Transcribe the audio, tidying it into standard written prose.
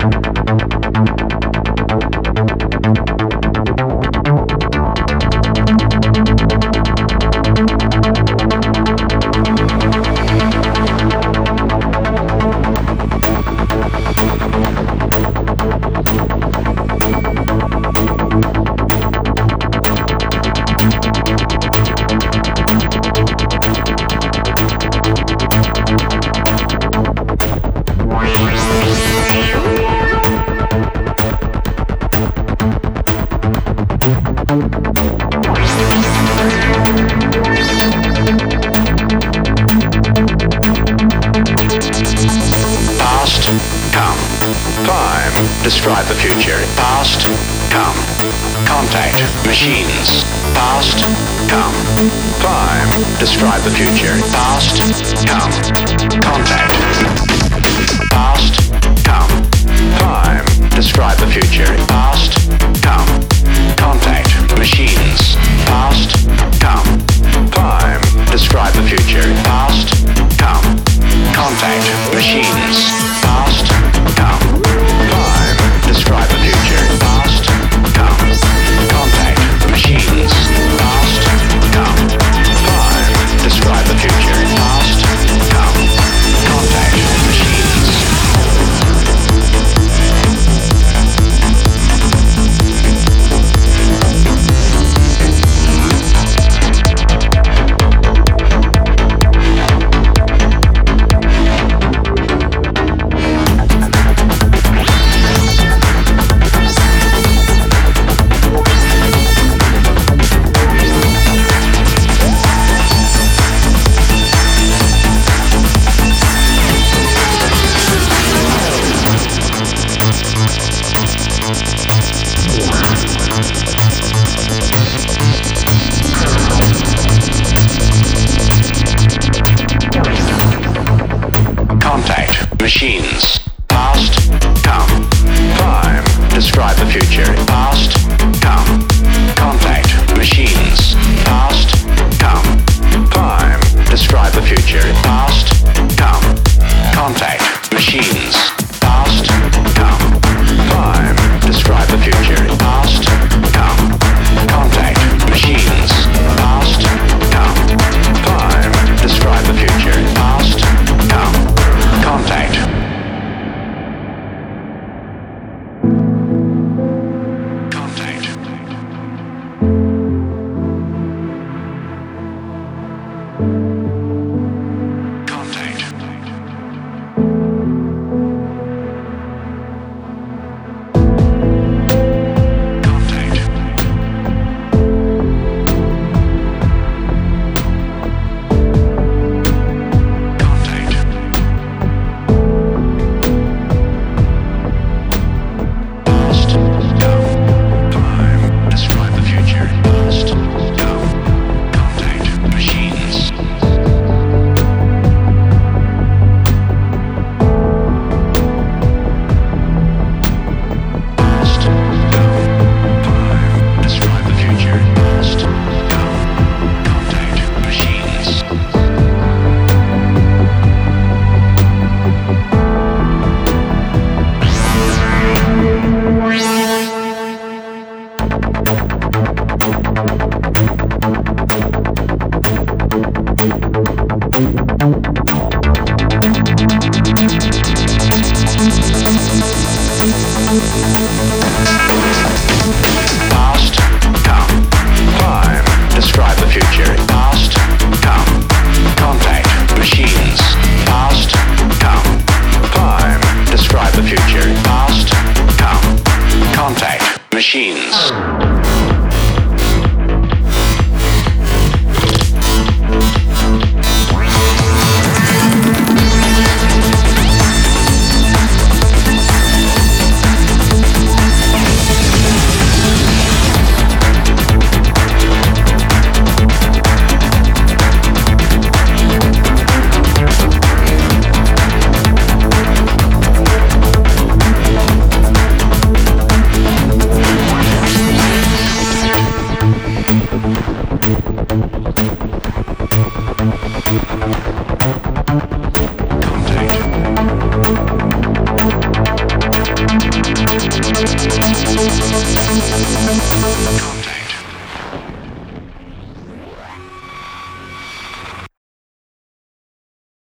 Describe the future. Past, come. Contact, machines. Past, come. Time. Describe the future. Past, come. Contact. Past, come. Time. Describe the future. Past, come. Contact, machines. Past, come. Time. Describe the future. Past, come. Contact, machines. Past, come. Time. Describe the future. Past, come. Contact, machines. Past, come. Time. Describe the future. Past, come. Contact, machines. Machines. Past, come. Time. Describe the future. Past, come. Contact. Machines. Past, come. Time. Describe the future. Past, come. Contact. Machines. Past, come. Time. Describe the future. Past, come. Contact. Machines. Past, come. Time. Describe the future. Past, come. Contact. Past, come. Time. Describe the future. Past, come. Contact. Machines. Past, come. Time. Describe the future. Past, come. Contact. Machines.